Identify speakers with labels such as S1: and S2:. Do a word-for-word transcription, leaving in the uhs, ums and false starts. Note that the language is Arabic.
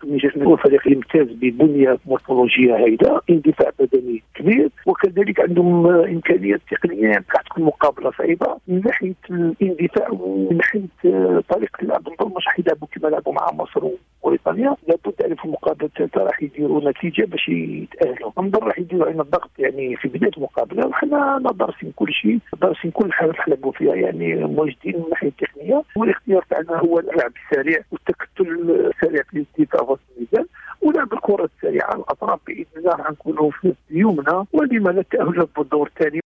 S1: النجاح هو فريق يمتاز ببنيه مورفولوجيه هائله، اندفاع بدني كبير، وكذلك عندهم امكانيات تقنيه راح تكون مقابله صعيبه من ناحيه الاندفاع ومن ناحيه طريقه اللعب. نظن مش حيلعبوا كما لعبوا مع مصر وبريطانيا، لابد ان في المقابله الثالثه راح يديروا نتيجه باش يتاهلوا. نظن راح يديروا علينا الضغط يعني في بدايه المقابله، وحنا دارسين كل شيء، دارسين كل حاجه نحلبوا فيها، يعني موجودين من الناحيه التقنيه، والاختيار تاعنا هو اللعب السريع والتكتل السريع في الدفاع وسط الميدان ولعب الكره السريعه على الاطراف. باذن الله راح نكونوا في يومنا، ولما لا التاهل بالدور الثاني.